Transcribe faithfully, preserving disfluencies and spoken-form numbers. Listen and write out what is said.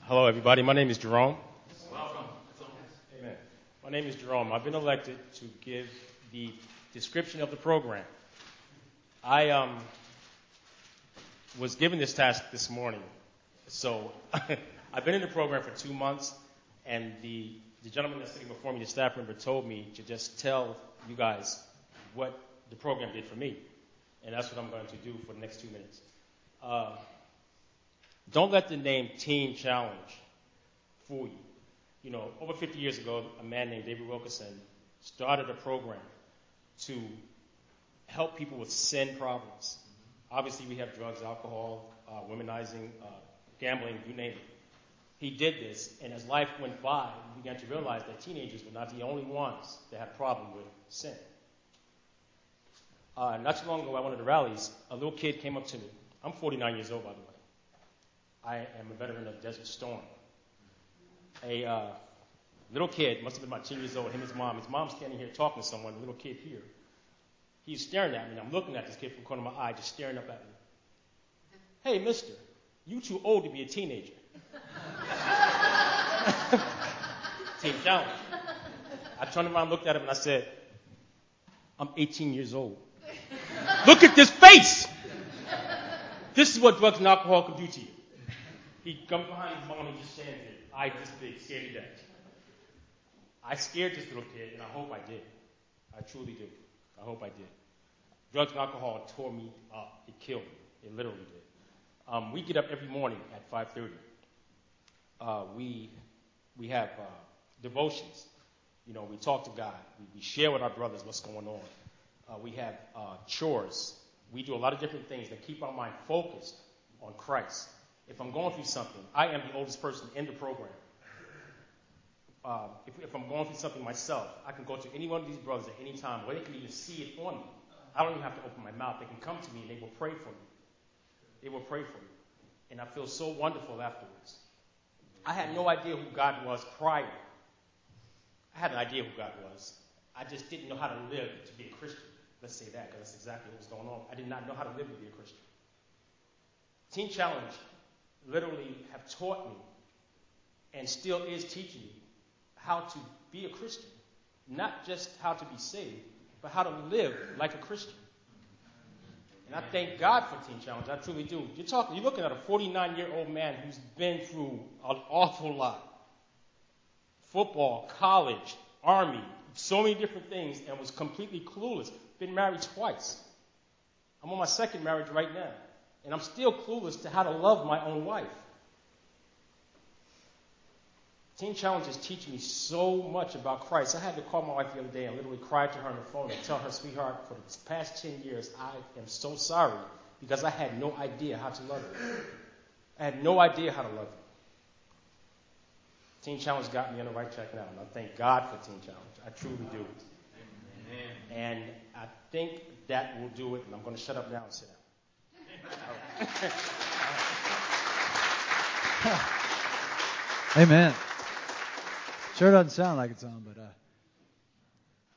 Hello, everybody. My name is Jerome. Welcome. Amen. My name is Jerome. I've been elected to give the description of the program. I um, was given this task this morning. So I've been in the program for two months, and the, the gentleman that's sitting before me, the staff member, told me to just tell you guys what the program did for me. And that's what I'm going to do for the next two minutes. Uh, don't let the name Teen Challenge fool you. You know, over fifty years ago, a man named David Wilkerson started a program to help people with sin problems. Obviously, we have drugs, alcohol, uh, womanizing, uh, gambling, you name it. He did this, and as life went by, we began to realize that teenagers were not the only ones that had a problem with sin. Uh, not too long ago, at one of the rallies, a little kid came up to me. I'm forty-nine years old, by the way. I am a veteran of Desert Storm. A uh, little kid, must have been about ten years old, him and his mom. His mom's standing here talking to someone, a little kid here. He's staring at me, and I'm looking at this kid from the corner of my eye, just staring up at me. Hey, mister, you too old to be a teenager. Teen Challenge. I turned around, looked at him, and I said, I'm eighteen years old. Look at this face! This is what drugs and alcohol can do to you. He comes behind his mom and just stands there, eyes this big, scared to death. I scared this little kid, and I hope I did. I truly do. I hope I did. Drugs and alcohol tore me up. It killed me. It literally did. Um, we get up every morning at five thirty. Uh, we we have uh, devotions. You know, we talk to God. We, we share with our brothers what's going on. Uh, we have uh, chores. We do a lot of different things that keep our mind focused on Christ. If I'm going through something, I am the oldest person in the program. Uh, if, if I'm going through something myself, I can go to any one of these brothers at any time where they can even see it on me. I don't even have to open my mouth. They can come to me and they will pray for me. They will pray for me. And I feel so wonderful afterwards. I had no idea who God was prior. I had an idea who God was. I just didn't know how to live to be a Christian. Let's say that, because that's exactly what was going on. I did not know how to live to be a Christian. Teen Challenge literally have taught me and still is teaching me how to be a Christian. Not just how to be saved, but how to live like a Christian. And I thank God for Teen Challenge. I truly do. You're talking, you're looking at a forty-nine-year-old man who's been through an awful lot. Football, college, army, so many different things, and was completely clueless. Been married twice. I'm on my second marriage right now. And I'm still clueless to how to love my own wife. Teen Challenge is teaching me so much about Christ. I had to call my wife the other day and literally cry to her on the phone and tell her, sweetheart, for the past ten years, I am so sorry because I had no idea how to love you. I had no idea how to love you. Teen Challenge got me on the right track now, and I thank God for Teen Challenge. I truly do. Amen. And I think that will do it, and I'm going to shut up now and sit down. Amen. Sure doesn't sound like it's on, but uh,